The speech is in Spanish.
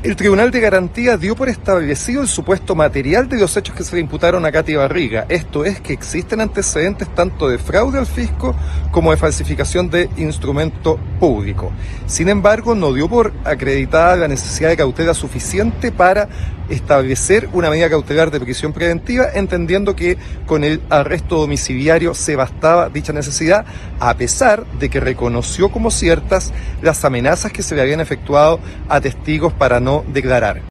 El Tribunal de Garantía dio por establecido el supuesto material de los hechos que se le imputaron a Katy Barriga. Esto es que existen antecedentes tanto de fraude al fisco como de falsificación de instrumento público. Sin embargo, no dio por acreditada la necesidad de cautela suficiente para establecer una medida cautelar de prisión preventiva, entendiendo que con el arresto domiciliario se bastaba dicha necesidad, a pesar de que reconoció como ciertas las amenazas que se le habían efectuado a testigos para no declarar.